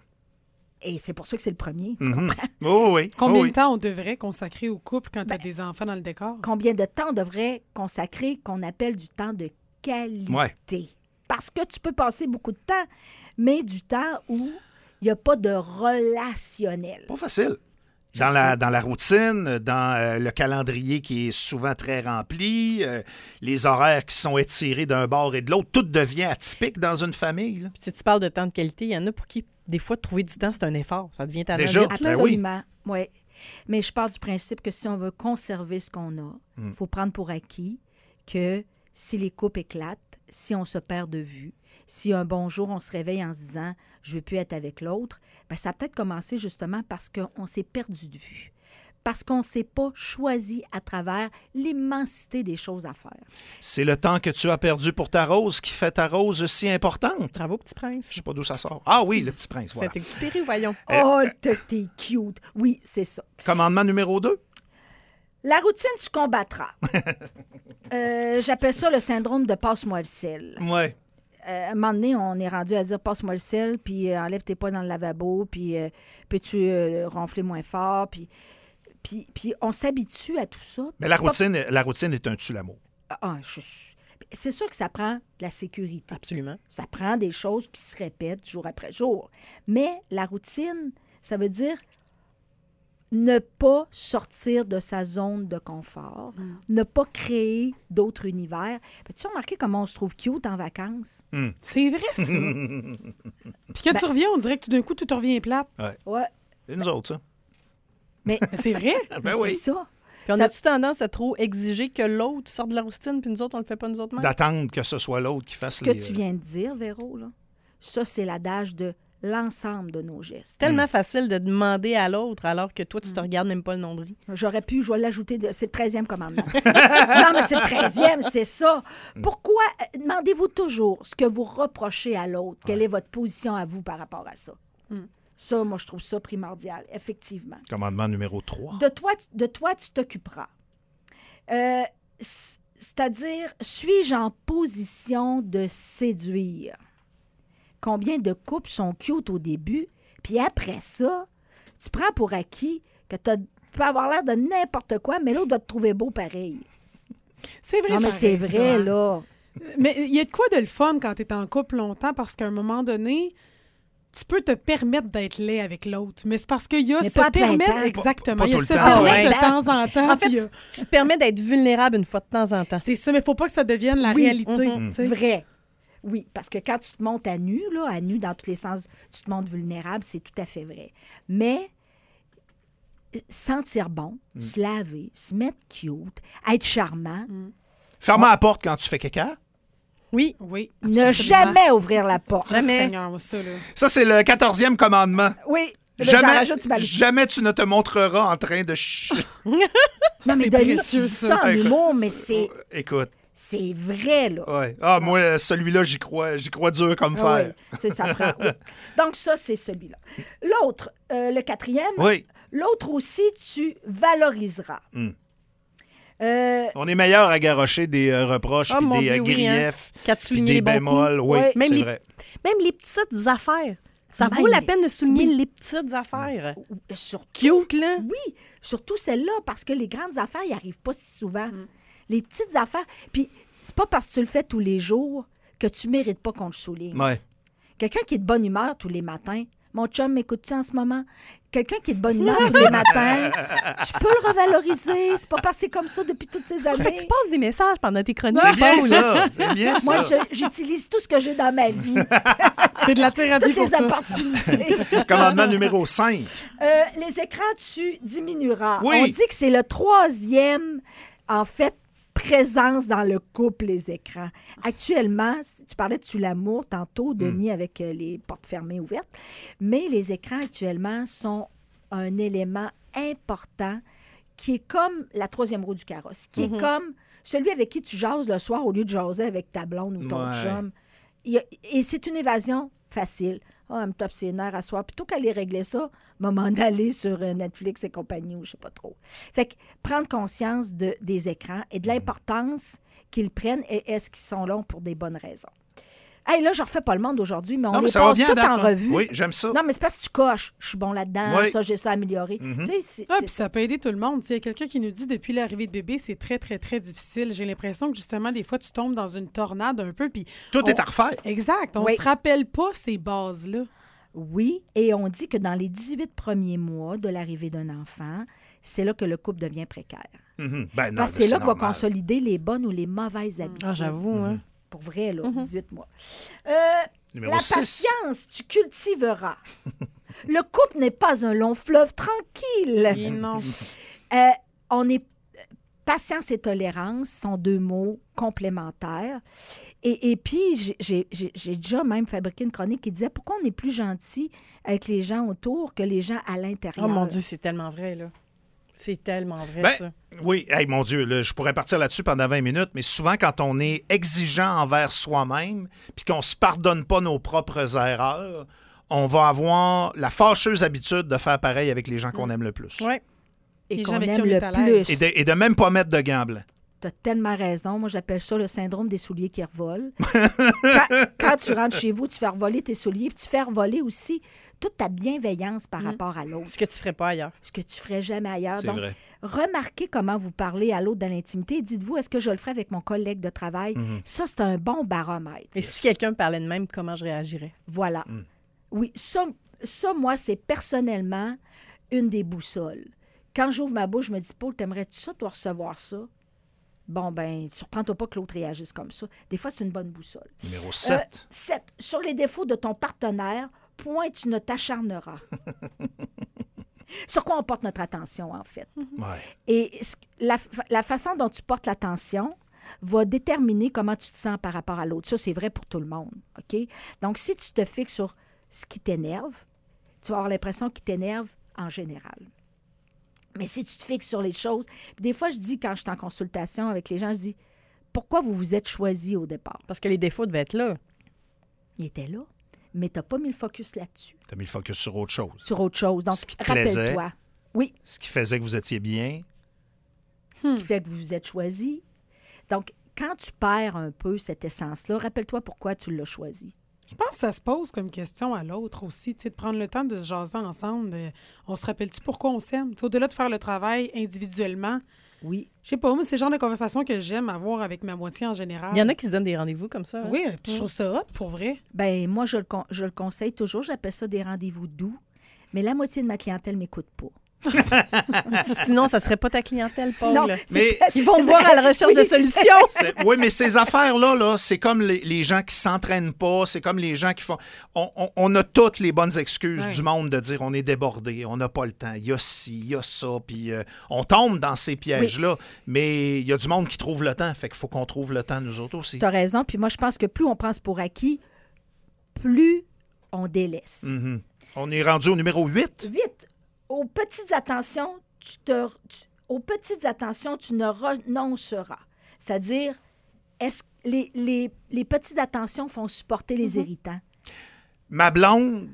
Et c'est pour ça que c'est le premier, tu
Mhm.
comprends?
Oh oui.
Combien
oh oui.
de temps on devrait consacrer au couple quand tu as
Ben,
des enfants dans le décor?
Combien de temps on devrait consacrer qu'on appelle du temps de qualité?
Ouais.
Parce que tu peux passer beaucoup de temps, mais du temps où il n'y a pas de relationnel.
Pas facile.
Je
Dans la,
sais.
dans la routine, dans euh, le calendrier qui est souvent très rempli, euh, les horaires qui sont étirés d'un bord et de l'autre, tout devient atypique dans une famille. là.
Puis si tu parles de temps de qualité, il y en a pour qui, des fois, trouver du temps, c'est un effort. Ça devient ta
Déjà?
vite.
Ben oui.
Absolument. Oui. Mais je pars du principe que si on veut conserver ce qu'on a, il
Mm.
faut prendre pour acquis que si les couples éclatent, si on se perd de vue, si un bon jour on se réveille en se disant « je veux plus être avec l'autre », ben ça a peut-être commencé justement parce qu'on s'est perdu de vue. Parce qu'on ne s'est pas choisi à travers l'immensité des choses à faire.
C'est le temps que tu as perdu pour ta rose qui fait ta rose si importante.
Bravo, petit prince.
Je sais pas d'où ça sort. Ah oui, le petit prince, voilà.
C'est expiré, voyons.
Euh,
Oh, t'es t'es cute! Oui, c'est ça.
Commandement numéro deux.
La routine, tu combattras. Euh, J'appelle ça le syndrome de passe-moi le sel.
Ouais.
Euh, à un moment donné, on est rendu à dire passe-moi le sel, puis euh, enlève tes poids dans le lavabo, puis euh, peux-tu euh, ronfler moins fort, puis, puis, puis on s'habitue à tout ça.
Mais la
C'est pas-
routine, la routine est un tue l'amour.
Ah, je- C'est sûr que ça prend de la sécurité.
Absolument.
Ça prend des choses qui se répètent jour après jour. Mais la routine, ça veut dire ne pas sortir de sa zone de confort, ne pas créer d'autres univers. Peux-tu remarquer comment on se trouve cute en vacances?
C'est vrai, ça. Puis quand
Ben-
tu reviens, on dirait que tout d'un coup, tout te revient plate.
Ouais,
C'est nous autres, ça.
mais,
Mais c'est vrai.
Ben
mais
oui.
c'est ça.
Puis on
Ça-
a-tu tendance à trop exiger que l'autre sorte de la routine, puis nous autres, on le fait pas nous autres mêmes?
D'attendre que ce soit l'autre qui fasse
Ce que
les...
tu viens de dire, Véro, là, ça, c'est l'adage de l'ensemble de nos gestes.
C'est tellement facile de demander à l'autre alors que toi, tu te regardes même pas le nombril.
J'aurais pu, je vais l'ajouter, de- c'est le treizième commandement. Non, mais c'est le treizième, c'est ça. Pourquoi, euh, demandez-vous toujours ce que vous reprochez à l'autre? Quelle est votre position à vous par rapport à ça? Ça, moi, je trouve ça primordial, effectivement.
Commandement numéro trois.
De toi, de toi tu t'occuperas. Euh, c'est-à-dire, suis-je en position de séduire? Combien de couples sont cute au début, puis après ça, tu prends pour acquis que tu peux avoir l'air de n'importe quoi, mais l'autre doit te trouver beau pareil.
C'est vrai.
Non, mais
pareil,
c'est vrai,
ça.
là.
Mais il y a de quoi de le fun quand tu es en couple longtemps parce qu'à un moment donné, tu peux te permettre d'être laid avec l'autre. Mais c'est parce qu'il y a
Mais
se
pas à plein
permettre.
temps.
Exactement.
Pas- pas
Il y a
tout
se
le temps.
permettre
Ah ouais.
de temps en temps.
En fait,
puis,
tu,
euh,
tu te permets d'être vulnérable une fois de temps en temps.
c'est ça, mais il faut pas que ça devienne la
Oui.
réalité.
Mhm.
tu sais.
Vrai. Oui, parce que quand tu te montes à nu, là, à nu dans tous les sens, tu te montes vulnérable, c'est tout à fait vrai. Mais sentir bon, se laver, se mettre cute, être charmant,
Ferme la porte quand tu fais caca.
Oui.
Oui.
ne
absolument.
jamais ouvrir la porte.
Jamais.
Seigneur, moi, ça, là.
Ça, c'est le quatorzième commandement.
Oui, mais j'en
Jamais,
rajoute, tu m'as le-
jamais tu ne te montreras en train de... ch-
Non, mais
C'est
Denis,
précieux,
tu dis
ça.
ça en
Écoute,
humour, mais c'est,
Écoute,
c'est vrai, là.
ouais. Ah, moi, celui-là, j'y crois. J'y crois dur comme
Ah
fer.
oui, c'est ça prend. Oui. Donc, ça, c'est celui-là. L'autre, euh, le quatrième,
Oui.
l'autre aussi, tu valoriseras.
Mm.
Euh,
On est meilleur à garrocher des euh, reproches
Oh,
puis
mon
des euh,
Dieu, oui, hein.
griefs
Quand tu
puis
soulignes
des
les bons
bémols. Oui,
Oui.
Même
c'est
les-
vrai.
Même les petites affaires. Ça
Même
vaut la
les-
peine de souligner
Oui.
les petites affaires.
surtout,
Cute, là.
oui, surtout celle-là, parce que les grandes affaires, ils n'arrivent pas si souvent. Les petites affaires, puis c'est pas parce que tu le fais tous les jours que tu mérites pas qu'on le souligne.
Ouais.
Quelqu'un qui est de bonne humeur tous les matins, mon chum, m'écoutes-tu en ce moment? Quelqu'un qui est de bonne humeur tous les matins, tu peux le revaloriser. C'est pas passé comme ça depuis toutes ces
Fait
années.
que tu passes des messages pendant tes chroniques.
C'est bien
Paul, là.
ça. C'est bien
Moi,
ça.
je- j'utilise tout ce que j'ai dans ma vie.
C'est de la thérapie
Toutes
pour
les
tous.
opportunités.
Commandement numéro cinq.
Euh, les écrans, tu diminueras.
Oui.
On dit que c'est le troisième, en fait, présence dans le couple, les écrans. Actuellement, si tu parlais de Tu l'amour tantôt, Denis, avec euh, les portes fermées ouvertes, mais les écrans actuellement sont un élément important qui est comme la troisième roue du carrosse, qui est comme celui avec qui tu jases le soir au lieu de jaser avec ta blonde ou ton
Ouais.
chum. Il y a- et c'est une évasion facile. Ah, elle me tape ses nerfs à soir. Plutôt qu'aller régler ça, moment d'aller sur euh, Netflix et compagnie ou je sais pas trop. Fait que prendre conscience de, des écrans et de l'importance qu'ils prennent et est-ce qu'ils sont là pour des bonnes raisons. Hey, là, je refais pas le monde aujourd'hui, mais on
Non, mais
les
ça va
passe
bien à
tout
date,
en
là.
revue.
Oui, j'aime ça.
Non, mais c'est parce que tu coches. Je suis bon là-dedans,
Oui.
ça, j'ai ça amélioré.
Mhm.
Tu sais, c'est-
Ah,
c'est-
puis ça peut aider tout le monde. Il y a quelqu'un qui nous dit depuis l'arrivée de bébé, c'est très, très, très difficile. J'ai l'impression que justement, des fois, tu tombes dans une tornade un peu. Puis
Tout
on-
est à refaire.
Exact. On
Oui.
se rappelle pas ces bases-là.
Oui, et on dit que dans les dix-huit premiers mois de l'arrivée d'un enfant, c'est là que le couple devient précaire.
Mhm. Ben non,
Parce que c'est là qu'on va
normal.
consolider les bonnes ou les mauvaises habitudes.
Ah, j'avoue, hein.
Pour vrai, là,
Mhm.
dix-huit mois. Euh,
Numéro
la
six.
patience, tu cultiveras. Le couple n'est pas un long fleuve tranquille.
Et non.
Euh, on est patience et tolérance sont deux mots complémentaires. Et, et puis, j'ai- j'ai j'ai- j'ai déjà même fabriqué une chronique qui disait pourquoi on est plus gentil avec les gens autour que les gens à l'intérieur.
Oh mon Dieu, c'est tellement vrai, là. C'est tellement vrai,
Ben,
ça.
Oui, hey, mon Dieu, là, je pourrais partir là-dessus pendant vingt minutes, mais souvent, quand on est exigeant envers soi-même, puis qu'on ne se pardonne pas nos propres erreurs, on va avoir la fâcheuse habitude de faire pareil avec les gens qu'on aime le plus.
Ouais.
Et
Les gens
qu'on
avec qui
aime
on est
le
à l'aise.
plus.
Et de, et de même pas mettre de gants blancs.
Tu as tellement raison. Moi, j'appelle ça le syndrome des souliers qui revolent. quand, quand tu rentres chez vous, tu fais revoler tes souliers, puis tu fais revoler aussi toute ta bienveillance par
Mm.
rapport à l'autre,
Ce que tu ferais pas ailleurs.
ce que tu ferais jamais ailleurs.
C'est
Donc,
vrai.
remarquez comment vous parlez à l'autre dans l'intimité. Dites-vous, est-ce que je le ferais avec mon collègue de travail?
Mhm.
Ça, c'est un bon baromètre.
Et si quelqu'un me parlait de même, comment je réagirais?
Voilà.
Mm.
Oui, ça, ça, moi, c'est personnellement une des boussoles. Quand j'ouvre ma bouche, je me dis, Paul, t'aimerais-tu ça, toi, recevoir ça? Bon, ben, surprends-toi pas que l'autre réagisse comme ça. Des fois, c'est une bonne boussole.
Numéro sept.
sept. Sur les défauts de ton partenaire, point tu ne t'acharneras. Sur quoi on porte notre attention, en fait.
Ouais.
Et ce- la, fa- la façon dont tu portes l'attention va déterminer comment tu te sens par rapport à l'autre. Ça, c'est vrai pour tout le monde, OK? Donc, si tu te fixes sur ce qui t'énerve, tu vas avoir l'impression qu'il t'énerve en général. Mais si tu te fixes sur les choses... Puis des fois, je dis, quand je suis en consultation avec les gens, je dis, pourquoi vous vous êtes choisis au départ?
Parce que les défauts devaient être là.
Il était là. mais tu n'as pas mis le focus là-dessus.
Tu as mis le focus sur autre chose.
Sur autre chose. Donc,
Ce qui te plaisait.
rappelle-toi. Oui.
Ce qui faisait que vous étiez bien.
Ce qui fait que vous vous êtes choisi. Donc, quand tu perds un peu cette essence-là, rappelle-toi pourquoi tu l'as choisi.
Je pense que ça se pose comme question à l'autre aussi, tu sais, de prendre le temps de se jaser ensemble. De, on se rappelle-tu pourquoi on s'aime? Tu sais, au-delà de faire le travail individuellement,
Oui.
je sais pas, moi, c'est le genre de conversation que j'aime avoir avec ma moitié en général.
Il y en a qui se donnent des rendez-vous comme ça. hein?
Oui, puis je trouve ça hot, pour vrai.
Ben moi, je le, con- je le conseille toujours. J'appelle ça des rendez-vous doux. Mais la moitié de ma clientèle ne m'écoute pas.
Sinon, ça serait pas ta clientèle, Paul.
Sinon,
Mais
Ils vont te voir à la recherche de solutions.
c'est- oui, mais ces affaires-là, là, c'est comme les, les gens qui s'entraînent pas, c'est comme les gens qui font... On, on- on a toutes les bonnes excuses
Ouais.
du monde de dire on est débordé, on n'a pas le temps, il y a ci, il y a ça, puis euh, on tombe dans ces pièges-là, mais il y a du monde qui trouve le temps, fait qu'il faut qu'on trouve le temps nous autres aussi.
Tu as raison. Puis moi, je pense que plus on pense pour acquis, plus on délaisse.
Mhm. On est rendu au numéro huit.
Huit, aux petites attentions, tu te, tu- aux petites attentions, tu ne renonceras. C'est-à-dire, est-ce que les, les, les petites attentions font supporter les irritants?
Ma blonde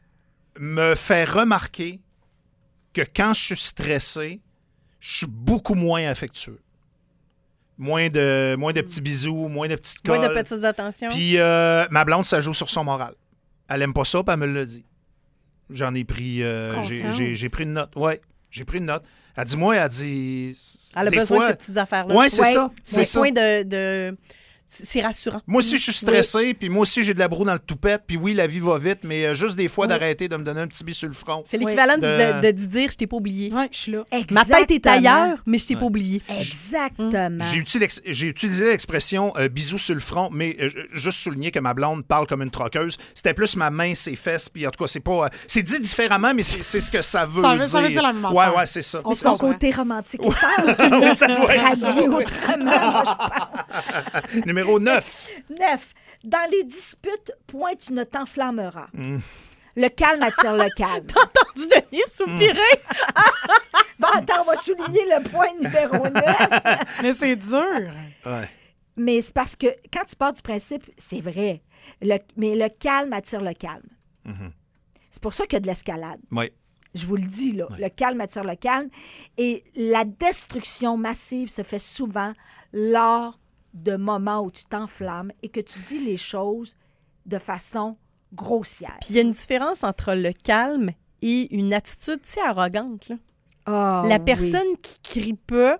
me fait remarquer que quand je suis stressé, je suis beaucoup moins affectueux. Moins de, moins de petits bisous, moins de petites colles.
Moins de petites attentions.
Puis euh, ma blonde, ça joue sur son moral. Elle aime pas ça, puis elle me l'a dit. J'en ai pris... euh, j'ai,
Conscience.
j'ai, j'ai pris une note. Ouais, j'ai pris une note. Elle dit, moi, elle dit...
Elle a
des
besoin
fois-
de ces petites affaires-là.
Ouais, c'est
Ouais.
ça. C'est
C'est
ça.
point de, de... C'est rassurant.
Moi aussi, je suis stressé, puis moi aussi, j'ai de la broue dans le toupette, puis oui, la vie va vite, mais euh, juste des fois
Oui.
d'arrêter de me donner un petit bis sur le front.
C'est l'équivalent
De-
de... De, de dire « je t'ai pas oublié
Oui, je suis là. ».
Ma tête est
Exactement.
ailleurs, mais je t'ai pas oublié.
Exactement.
J'ai utilisé, l'ex- j'ai utilisé l'expression euh, bisous sur le front, mais euh, juste souligner que ma blonde parle comme une troqueuse. C'était plus ma main, ses fesses, puis en tout cas, c'est pas. euh, c'est dit différemment, mais c'est, c'est ce que ça veut
Ça veut-
dire.
ça veut dire la même
Ouais,
affaire.
ouais, c'est ça.
On
Mais
se
son
comprend.
côté romantique il parle.
Oui, ça doit être ça.
Traduit autrement. moi, je pense.
Numéro neuf.
Neuf. Dans les disputes, point tu ne t'enflammeras.
Mm.
Le calme attire le calme.
Du Denis soupirer.
Bon, attends, on va souligner le point numéro neuf.
Mais c'est dur.
Ouais.
Mais c'est parce que quand tu pars du principe, c'est vrai. Le- mais le calme attire le calme.
Mhm.
C'est pour ça qu'il y a de l'escalade.
Oui.
Je vous le dis, là.
Ouais.
Le calme attire le calme. Et la destruction massive se fait souvent lors de moments où tu t'enflammes et que tu dis les choses de façon grossière.
Puis il y a une différence entre le calme et une attitude, tu sais, arrogante. Là.
Ah,
La
oui.
personne qui crie pas,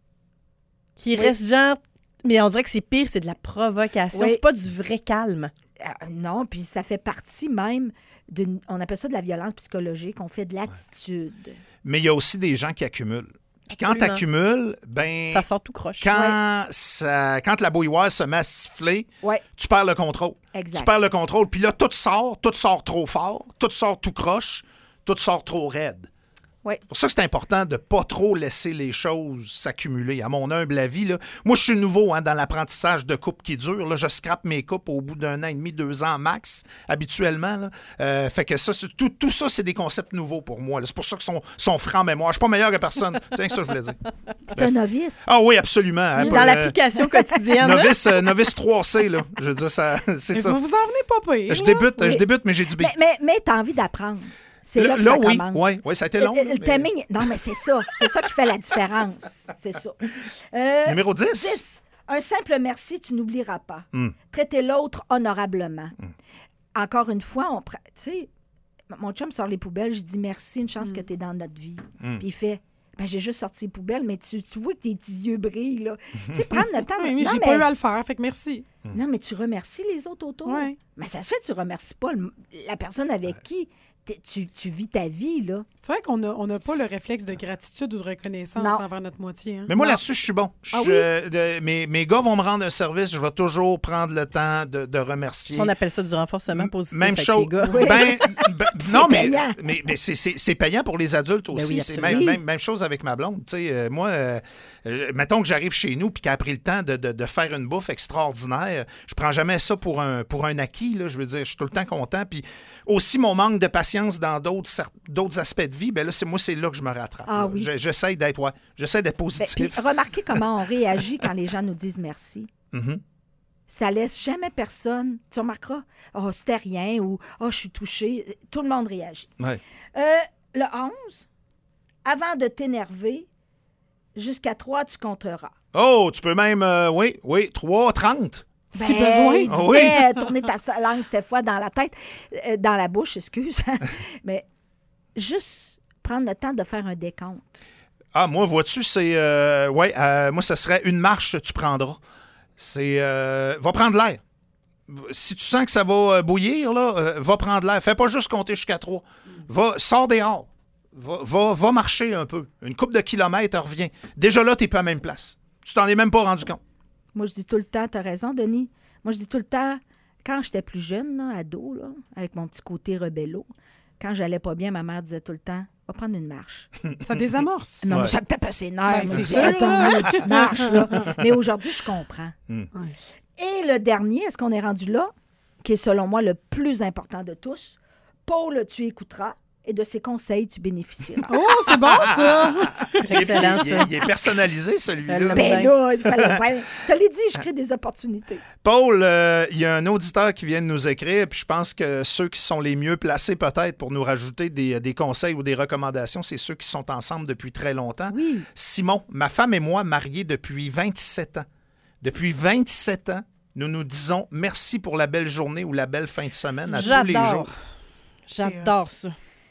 qui
Oui.
reste genre... Mais on dirait que c'est pire, c'est de la provocation.
Oui.
C'est pas du vrai calme.
Euh, non, puis ça fait partie même d'une... On appelle ça de la violence psychologique. On fait de l'attitude.
Mais il y a aussi des gens qui accumulent. Puis quand tu
Absolument.
accumules, ben.
Ça sort tout croche.
Quand, ça, quand la bouilloire se met à siffler,
Oui,
tu perds le contrôle.
exact.
Tu perds le contrôle. Puis là, tout sort, tout sort trop fort, tout sort tout croche, tout sort trop raide.
Oui.
C'est pour ça que c'est important de ne pas trop laisser les choses s'accumuler. À mon humble avis, là, moi, je suis nouveau hein, dans l'apprentissage de coupe qui dure. Là, je scrape mes coupes au bout d'un an et demi, deux ans max, habituellement. Là. Euh, fait que ça, c'est- tout, tout ça, c'est des concepts nouveaux pour moi. là. C'est pour ça qu'ils sont, sont francs en mémoire. Je suis pas meilleur que personne. C'est rien que ça que je voulais dire.
T'es un novice.
Ah oui, absolument. hein,
Dans
pas-
l'application quotidienne.
Novice, euh, novice trois C, là. Je veux dire, ça, c'est
Mais
ça.
vous vous en venez pas pire.
Je
là.
débute,
Oui.
je débute, mais j'ai du beat.
Mais, mais, mais t'as envie d'apprendre. C'est là,
Là,
que
là,
ça
oui,
commence.
oui, oui, ça a été long.
Le- le,
là,
le
mais-
timing, non, mais c'est ça. C'est ça qui fait la différence. C'est ça. Euh,
Numéro dix.
dix. Un simple merci, tu n'oublieras pas.
Hmm.
Traiter l'autre honorablement. Encore une fois, on pre- tu sais, mon chum sort les poubelles, je dis merci, une chance que tu es dans notre vie.
Hmm.
Puis il fait, ben, j'ai juste sorti les poubelles, mais tu, tu vois que tes petits yeux brillent, là. Tu sais, prendre le temps. de-
Oui, mais
non,
j'ai
mais,
pas eu à le faire, fait que merci.
non, mais tu remercies les autres autour.
Ouais.
Mais ça se fait, tu remercies pas le- la personne avec qui t'es- tu, tu vis ta vie, là.
C'est vrai qu'on n'a on a pas le réflexe de gratitude ou de reconnaissance
Non.
envers notre moitié. Hein?
Mais moi,
Non.
là-dessus, je suis bon. Je
Ah
suis,
oui?
euh, de- mes, mes gars vont me rendre un service, je vais toujours prendre le temps de, de remercier.
On appelle ça du renforcement positif.
Même
avec
chose.
les gars.
Oui.
Ben, ben, non, mais,
payant.
mais, mais c'est, c'est- c'est payant pour les adultes aussi.
oui,
c'est
absolument.
même, même, même chose avec ma blonde. Tu sais, euh, moi, euh, euh, mettons que j'arrive chez nous puis qu'elle a pris le temps de, de- de faire une bouffe extraordinaire. Je prends jamais ça pour un, pour un acquis. Là. Je veux dire, je suis tout le temps content. Puis aussi, mon manque de patience dans d'autres, cer- d'autres aspects de vie, ben là, c'est, moi, c'est là que je me rattrape.
Ah
là.
oui.
Je- j'essaie d'être, ouais, j'essaie d'être
Ben,
positif.
puis remarquez comment on réagit quand les gens nous disent merci.
Mhm.
ça laisse jamais personne. Tu remarqueras, oh, c'était rien ou oh, je suis touchée. Tout le monde réagit.
Ouais.
Euh, le onze, avant de t'énerver, jusqu'à trois, tu compteras.
Oh, tu peux même, euh, oui, oui, trois trente.
Si
Ben,
besoin.
il
Ah oui.
disait, tourner ta langue cette fois dans la tête, euh, dans la bouche, excuse. Mais juste prendre le temps de faire un décompte.
Ah, moi, vois-tu, c'est... Euh, oui, euh, moi, ce serait une marche, tu prendras. C'est... Euh, va prendre l'air. Si tu sens que ça va euh, bouillir, là, euh, va prendre l'air. Fais pas juste compter jusqu'à trois. Va, sors dehors. Va, va, va marcher un peu. Une couple de kilomètres, reviens. Déjà là, t'es pas à la même place. Tu t'en es même pas rendu compte.
Moi, je dis tout le temps, tu as raison, Denis. Moi, je dis tout le temps, quand j'étais plus jeune, là, ado, là, avec mon petit côté rebello, quand j'allais pas bien, ma mère disait tout le temps, va prendre une marche.
Ça désamorce.
Non,
Ouais.
mais ça me tapait ses nerfs.
Ben,
Moi,
c'est
je dis,
sûr,
attends,
là.
une petite marche, là. Mais aujourd'hui, je comprends.
Mm.
Ouais.
Et le dernier, est-ce qu'on est rendu là, qui est selon moi le plus important de tous? Paul, tu écouteras et de ses conseils, tu bénéficieras.
Oh, c'est bon, ça!
C'est excellent,
il,
ça.
est, il est personnalisé, celui-là.
Elle
Ben là, il fallait pas. Je te l'ai dit, je crée des opportunités.
Paul, euh, il y a un auditeur qui vient de nous écrire, puis je pense que ceux qui sont les mieux placés peut-être pour nous rajouter des, des conseils ou des recommandations, c'est ceux qui sont ensemble depuis très longtemps.
Oui.
Simon, ma femme et moi, mariés depuis vingt-sept ans. Depuis vingt-sept ans, nous nous disons merci pour la belle journée ou la belle fin de semaine à tous les
J'adore.
jours.
J'adore ça.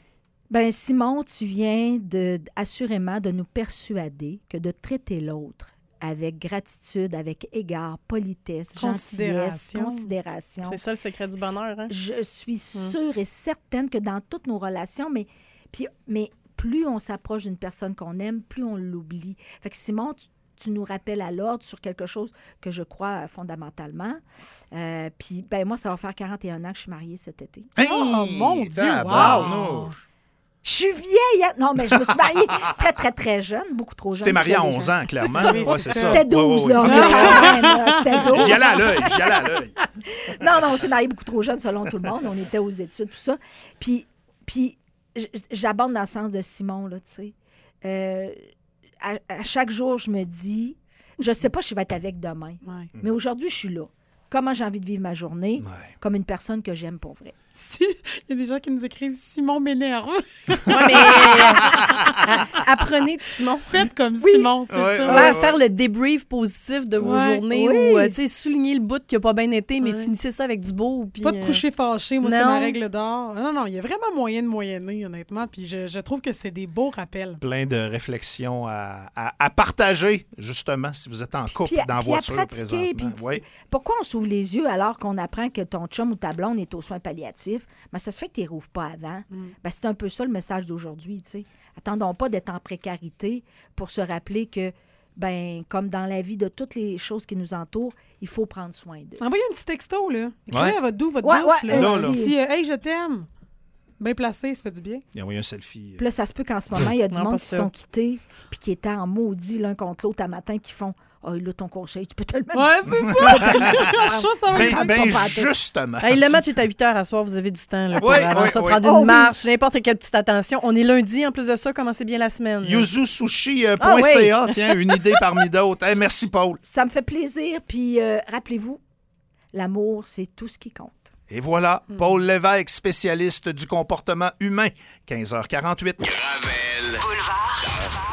Ben Simon, tu viens de, assurément de nous persuader que de traiter l'autre avec gratitude, avec égard, politesse, gentillesse,
Considération.
considération.
C'est ça le secret du bonheur, hein?
Je suis sûre et certaine que dans toutes nos relations, mais, puis, mais plus on s'approche d'une personne qu'on aime, plus on l'oublie. Fait que Simon, tu, tu nous rappelles à l'ordre sur quelque chose que je crois fondamentalement. Euh, puis, ben moi, ça va faire quarante et un ans que je suis mariée cet été.
Oh, mon Dieu,
tabarnouche.
Je suis vieille! hein? Non, mais je me suis mariée très, très, très jeune, beaucoup trop
Tu
jeune.
t'es marié à
J'étais
onze
déjà-
ans, clairement.
ça,
Ouais,
oui,
c'est
c'est
ça.
C'était douze,
Ouais, ouais,
là.
ouais.
OK, quand même, là, c'était douze.
J'y allais à l'œil, j'y allais à l'œil.
Non, non, on s'est mariés beaucoup trop jeunes, selon tout le monde. On était aux études, tout ça. Puis, puis j- j'abonde dans le sens de Simon, là, tu sais. Euh, à, à chaque jour, je me dis, je sais pas si je vais être avec demain,
Ouais.
mais aujourd'hui, je suis là. Comment j'ai envie de vivre ma journée?
Ouais.
Comme une personne que j'aime pour vrai.
Si, il y a des gens qui nous écrivent « Simon m'énerve
Ouais, mais euh, apprenez de Simon. »
Faites comme
Oui.
Simon, c'est
Ouais,
ça.
ouais,
Faire,
ouais.
faire le débrief positif de vos
Ouais.
journées
Oui.
ou euh, tu sais, souligner le bout qui n'a pas bien été, mais
Ouais.
finissez ça avec du beau. Puis,
Pas de
euh,
coucher fâché, moi, c'est
non.
ma règle d'or. Non, non, il y a vraiment moyen de moyenner, honnêtement. Puis je, je trouve que c'est des beaux rappels.
Plein de réflexions à, à- à partager, justement, si vous êtes en couple,
Puis à-
dans la
puis à
voiture
pratiquer,
présentement.
puis
Oui.
Pourquoi on s'ouvre les yeux alors qu'on apprend que ton chum ou ta blonde est aux soins palliatifs? Ben, ça se fait que tu les rouvres pas avant.
Mm.
Ben, c'est un peu ça le message d'aujourd'hui, tu sais. Attendons pas d'être en précarité pour se rappeler que, ben, comme dans la vie de toutes les choses qui nous entourent, il faut prendre soin d'eux.
Envoyez un petit texto, là. Écrivez
Ouais.
à votre doux, votre
Ouais,
douce,
ouais,
là.
un petit-
Si, euh, hey, je t'aime. Bien placé, ça fait du bien.
Il a envoyé un selfie.
Puis là, ça se peut qu'en ce moment, il y a du
Non,
monde
pas
qui
ça.
sont quittés puis qui étaient en maudit l'un contre l'autre à matin, qui font « Ah, là, ton conseil, tu peux te le mettre.
Ouais, c'est ça. Je trouve ça va
Ben,
être
ben,
pas à tête.
justement.
Hey, le match est à huit heures à soir, vous avez du temps là, pour
Oui,
avant
oui,
ça,
oui.
prendre
Oh
une
oui.
marche, n'importe quelle petite attention. On est lundi, en plus de ça, commencez bien la semaine.
yuzusushi point
Ah oui.
c a, tiens, une idée parmi d'autres. Hey, merci, Paul.
Ça me fait plaisir. Puis euh, rappelez-vous, l'amour, c'est tout ce qui compte.
Et voilà, Paul Lévesque, spécialiste du comportement humain. quinze heures quarante-huit.
Gravel.